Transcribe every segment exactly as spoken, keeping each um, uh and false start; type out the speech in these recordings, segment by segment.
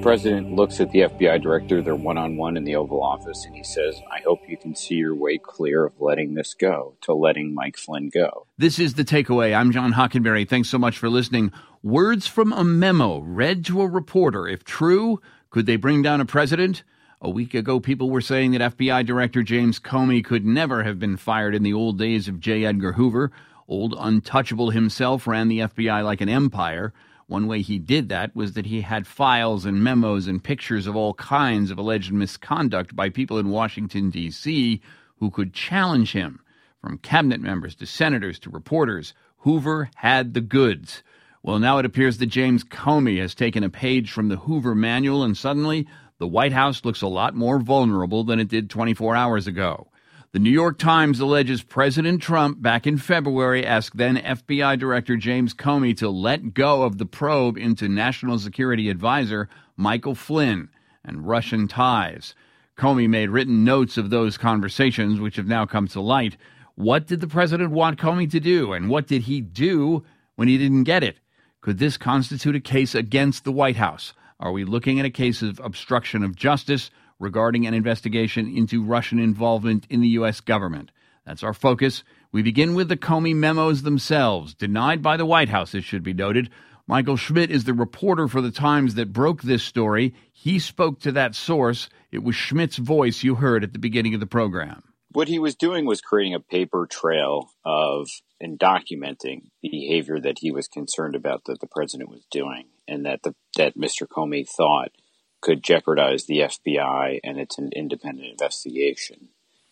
president looks at the F B I director, they're one-on-one in the Oval Office, and he says, I hope you can see your way clear of letting this go, to letting Mike Flynn go. This is The Takeaway. I'm John Hockenberry. Thanks so much for listening. Words from a memo read to a reporter. If true, could they bring down a president? A week ago, people were saying that F B I Director James Comey could never have been fired in the old days of J. Edgar Hoover. Old Untouchable himself ran the F B I like an empire. One way he did that was that he had files and memos and pictures of all kinds of alleged misconduct by people in Washington, D C who could challenge him. From cabinet members to senators to reporters, Hoover had the goods. Well, now it appears that James Comey has taken a page from the Hoover manual, and suddenly the White House looks a lot more vulnerable than it did twenty-four hours ago. The New York Times alleges President Trump, back in February, asked then F B I Director James Comey to let go of the probe into National Security Advisor Michael Flynn and Russian ties. Comey made written notes of those conversations, which have now come to light. What did the president want Comey to do, and what did he do when he didn't get it? Could this constitute a case against the White House? Are we looking at a case of obstruction of justice regarding an investigation into Russian involvement in the U S government? That's our focus. We begin with the Comey memos themselves, denied by the White House, it should be noted. Michael Schmidt is the reporter for the Times that broke this story. He spoke to that source. It was Schmidt's voice you heard at the beginning of the program. What he was doing was creating a paper trail of and documenting the behavior that he was concerned about that the president was doing, and that the, that Mister Comey thought could jeopardize the F B I and its an independent investigation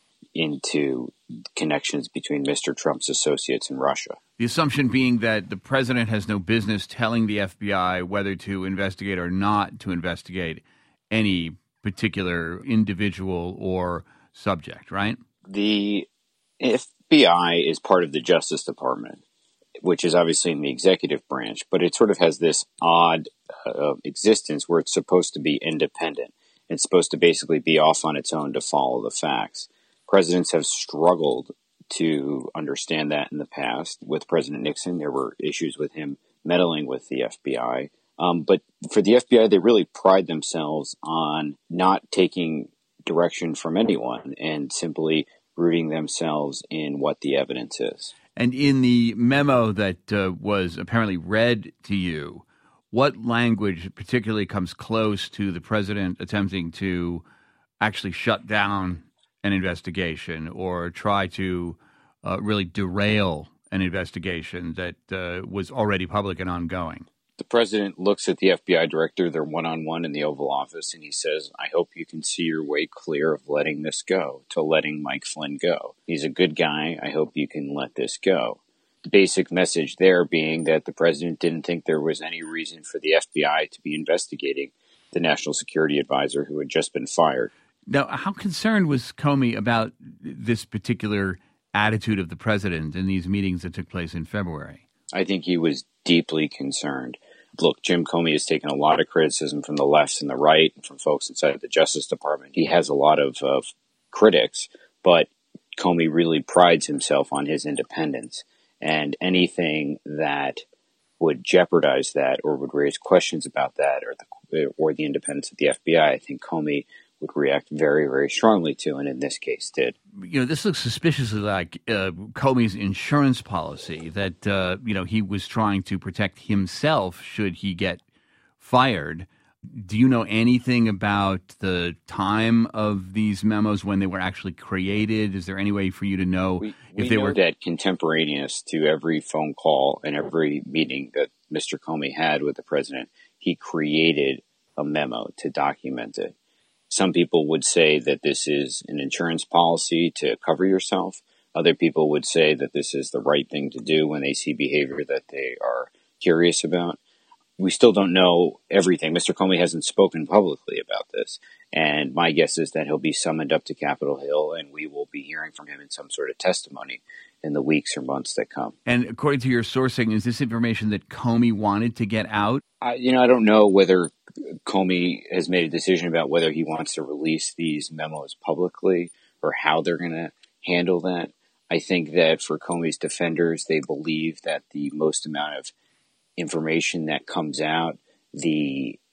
into connections between Mister Trump's associates in Russia. The assumption being that the president has no business telling the F B I whether to investigate or not to investigate any particular individual or subject, right? The F B I is part of the Justice Department, which is obviously in the executive branch, but it sort of has this odd uh, existence where it's supposed to be independent. It's supposed to basically be off on its own to follow the facts. Presidents have struggled to understand that in the past. With President Nixon, there were issues with him meddling with the F B I. Um, but for the F B I, they really pride themselves on not taking direction from anyone and simply rooting themselves in what the evidence is. And in the memo that uh, was apparently read to you, what language particularly comes close to the president attempting to actually shut down an investigation or try to uh, really derail an investigation that uh, was already public and ongoing? The president looks at the F B I director, they're one-on-one in the Oval Office, and he says, I hope you can see your way clear of letting this go, to letting Mike Flynn go. He's a good guy. I hope you can let this go. The basic message there being that the president didn't think there was any reason for the F B I to be investigating the National Security Advisor who had just been fired. Now, how concerned was Comey about this particular attitude of the president in these meetings that took place in February? I think he was deeply concerned. Look, Jim Comey has taken a lot of criticism from the left and the right and from folks inside the Justice Department. He has a lot of, of critics, but Comey really prides himself on his independence. And anything that would jeopardize that or would raise questions about that or the, or the independence of the F B I, I think Comey would react very, very strongly to, and in this case did. You know, this looks suspiciously like uh, Comey's insurance policy that, uh, you know, he was trying to protect himself should he get fired. Do you know anything about the time of these memos, when they were actually created? Is there any way for you to know we, if we they know were that contemporaneous to every phone call and every meeting that Mister Comey had with the president, he created a memo to document it. Some people would say that this is an insurance policy to cover yourself. Other people would say that this is the right thing to do when they see behavior that they are curious about. We still don't know everything. Mister Comey hasn't spoken publicly about this. And my guess is that he'll be summoned up to Capitol Hill and we will be hearing from him in some sort of testimony in the weeks or months that come. And according to your sourcing, is this information that Comey wanted to get out? I, you know, I don't know whether Comey has made a decision about whether he wants to release these memos publicly or how they're going to handle that. I think that for Comey's defenders, they believe that the most amount of information that comes out, the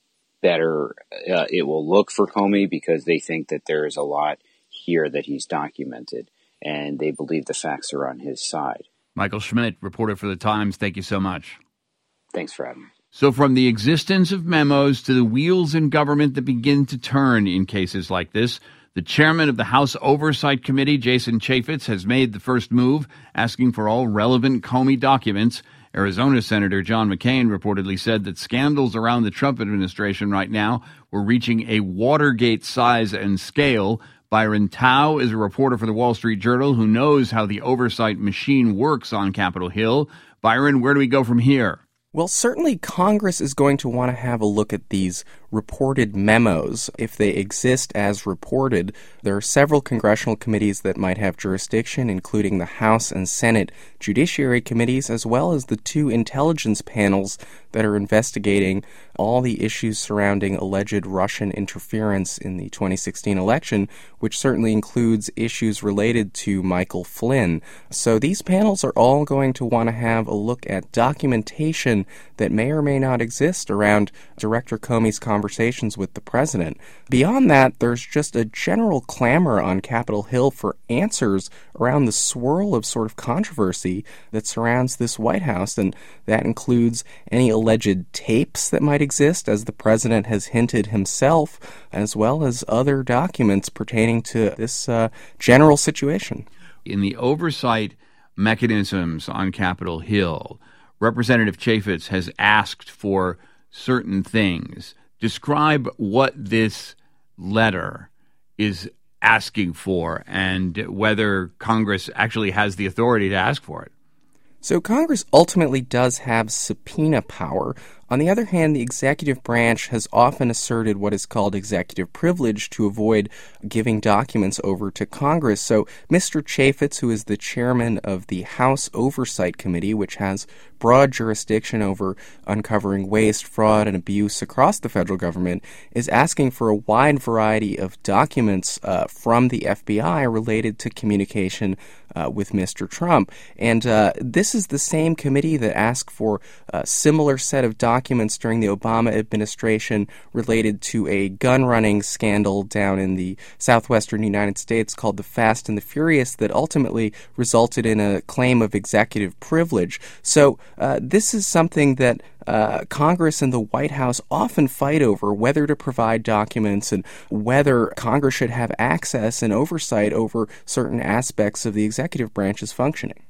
better uh, it will look for Comey, because they think that there is a lot here that he's documented, and they believe the facts are on his side. Michael Schmidt, reporter for The Times, thank you so much. Thanks for having me. So from the existence of memos to the wheels in government that begin to turn in cases like this, the chairman of the House Oversight Committee, Jason Chaffetz, has made the first move, asking for all relevant Comey documents. Arizona Senator John McCain reportedly said that scandals around the Trump administration right now were reaching a Watergate size and scale. Byron Tao is a reporter for the Wall Street Journal who knows how the oversight machine works on Capitol Hill. Byron, where do we go from here? Well, certainly Congress is going to want to have a look at these reported memos. If they exist as reported, there are several congressional committees that might have jurisdiction, including the House and Senate Judiciary Committees, as well as the two intelligence panels that are investigating all the issues surrounding alleged Russian interference in the twenty sixteen election, which certainly includes issues related to Michael Flynn. So these panels are all going to want to have a look at documentation that may or may not exist around Director Comey's conversations with the president. Beyond that, there's just a general clamor on Capitol Hill for answers around the swirl of sort of controversy that surrounds this White House, and that includes any alleged tapes that might exist, as the president has hinted himself, as well as other documents pertaining to this uh, general situation. In the oversight mechanisms on Capitol Hill, Representative Chaffetz has asked for certain things. Describe what this letter is asking for and whether Congress actually has the authority to ask for it. So Congress ultimately does have subpoena power. On the other hand, the executive branch has often asserted what is called executive privilege to avoid giving documents over to Congress. So Mister Chaffetz, who is the chairman of the House Oversight Committee, which has broad jurisdiction over uncovering waste, fraud, and abuse across the federal government, is asking for a wide variety of documents uh, from the F B I related to communication uh, with Mister Trump. And uh, this is the same committee that asked for a similar set of documents during the Obama administration related to a gun-running scandal down in the southwestern United States called the Fast and the Furious that ultimately resulted in a claim of executive privilege. So uh, this is something that Uh, Congress and the White House often fight over, whether to provide documents and whether Congress should have access and oversight over certain aspects of the executive branch's functioning.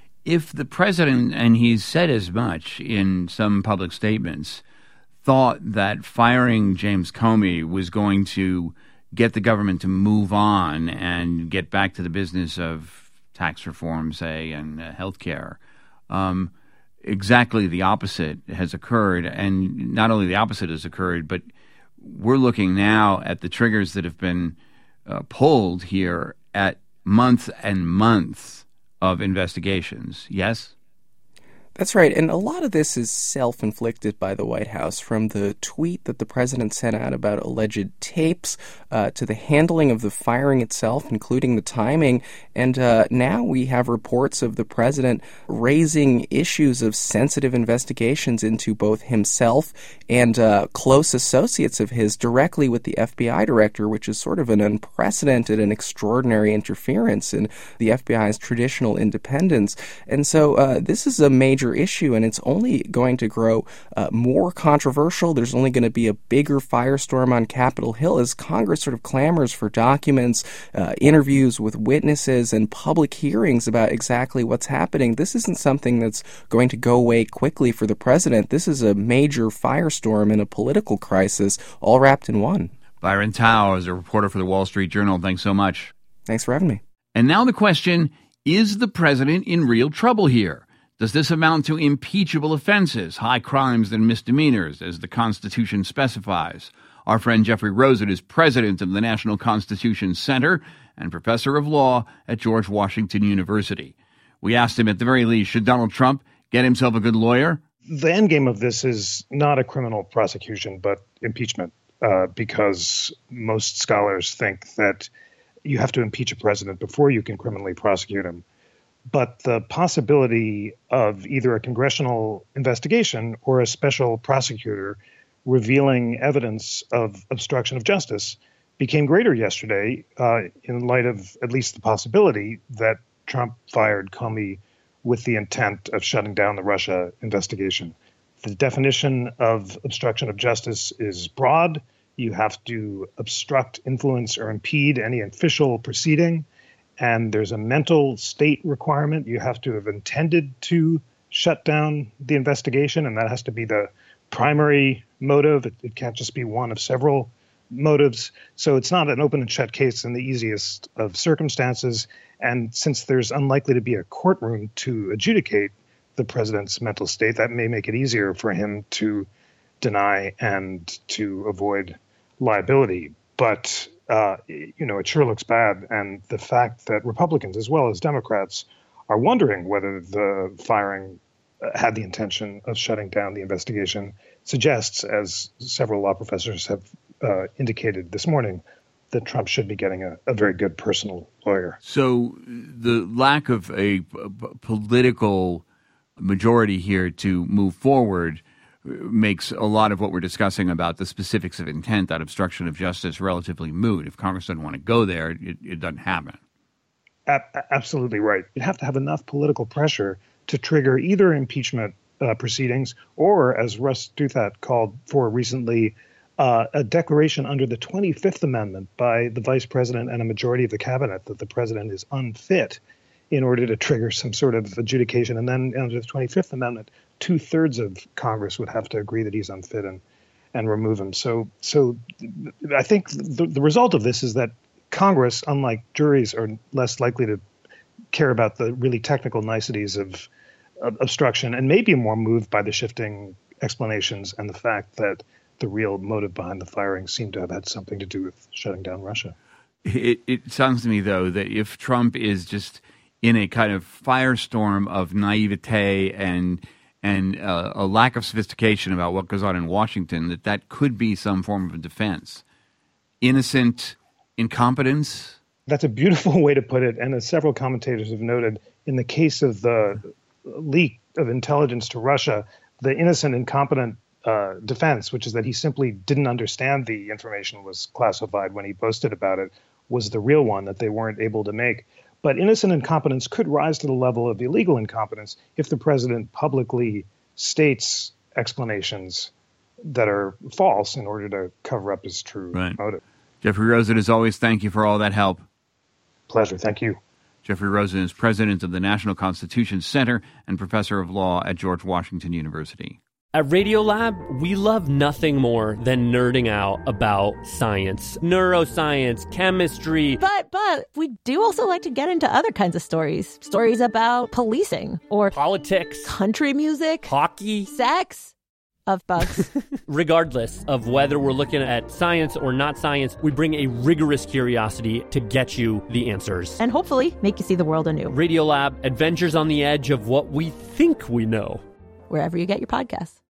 If the president, and he's said as much in some public statements, thought that firing James Comey was going to get the government to move on and get back to the business of tax reform, say, and uh, health care, um, exactly the opposite has occurred. And not only the opposite has occurred, but we're looking now at the triggers that have been uh, pulled here at months and months of investigations. Yes? That's right, and a lot of this is self-inflicted by the White House, from the tweet that the president sent out about alleged tapes uh, to the handling of the firing itself, including the timing. And uh, now we have reports of the president raising issues of sensitive investigations into both himself and uh, close associates of his directly with the F B I director, which is sort of an unprecedented and extraordinary interference in the F B I's traditional independence. And so uh, this is a major issue, and it's only going to grow uh, more controversial. There's only going to be a bigger firestorm on Capitol Hill as Congress sort of clamors for documents, uh, interviews with witnesses, and public hearings about exactly what's happening. This isn't something that's going to go away quickly for the president. This is a major firestorm and a political crisis all wrapped in one. Byron Tao is a reporter for the Wall Street Journal. Thanks so much. Thanks for having me. And now the question, is the president in real trouble here? Does this amount to impeachable offenses, high crimes and misdemeanors, as the Constitution specifies? Our friend Jeffrey Rosen is president of the National Constitution Center and professor of law at George Washington University. We asked him, at the very least, should Donald Trump get himself a good lawyer? The end game of this is not a criminal prosecution, but impeachment, uh, because most scholars think that you have to impeach a president before you can criminally prosecute him. But the possibility of either a congressional investigation or a special prosecutor revealing evidence of obstruction of justice became greater yesterday uh, in light of at least the possibility that Trump fired Comey with the intent of shutting down the Russia investigation. The definition of obstruction of justice is broad. You have to obstruct, influence, or impede any official proceeding. And there's a mental state requirement. You have to have intended to shut down the investigation, and that has to be the primary motive. It, it can't just be one of several motives. So it's not an open and shut case in the easiest of circumstances. And since there's unlikely to be a courtroom to adjudicate the president's mental state, that may make it easier for him to deny and to avoid liability. But, uh, you know, it sure looks bad. And the fact that Republicans, as well as Democrats, are wondering whether the firing had the intention of shutting down the investigation suggests, as several law professors have uh, indicated this morning, that Trump should be getting a, a very good personal lawyer. So the lack of a, a political majority here to move forward makes a lot of what we're discussing about the specifics of intent, that obstruction of justice, relatively moot. If Congress doesn't want to go there, it, it doesn't happen. A- absolutely right. You have to have enough political pressure to trigger either impeachment uh, proceedings or, as Russ Douthat called for recently, uh, a declaration under the twenty-fifth Amendment by the vice president and a majority of the cabinet that the president is unfit in order to trigger some sort of adjudication. And then under the twenty-fifth Amendment, two thirds of Congress would have to agree that he's unfit and, and remove him. So so I think the, the result of this is that Congress, unlike juries, are less likely to care about the really technical niceties of, of obstruction and maybe more moved by the shifting explanations and the fact that the real motive behind the firing seemed to have had something to do with shutting down Russia. It, it sounds to me, though, that if Trump is just in a kind of firestorm of naivete and and uh, a lack of sophistication about what goes on in Washington, that that could be some form of a defense. Innocent incompetence? That's a beautiful way to put it. And as several commentators have noted, in the case of the leak of intelligence to Russia, the innocent, incompetent uh, defense, which is that he simply didn't understand the information was classified when he boasted about it, was the real one that they weren't able to make. But innocent incompetence could rise to the level of illegal incompetence if the president publicly states explanations that are false in order to cover up his true right. motive. Jeffrey Rosen, as always, thank you for all that help. Pleasure. Thank you. Jeffrey Rosen is president of the National Constitution Center and professor of law at George Washington University. At Radiolab, we love nothing more than nerding out about science, neuroscience, chemistry. But, but, we do also like to get into other kinds of stories. Stories about policing or politics, country music, hockey, sex, of bugs. Regardless of whether we're looking at science or not science, we bring a rigorous curiosity to get you the answers. And hopefully make you see the world anew. Radiolab, adventures on the edge of what we think we know. Wherever you get your podcasts.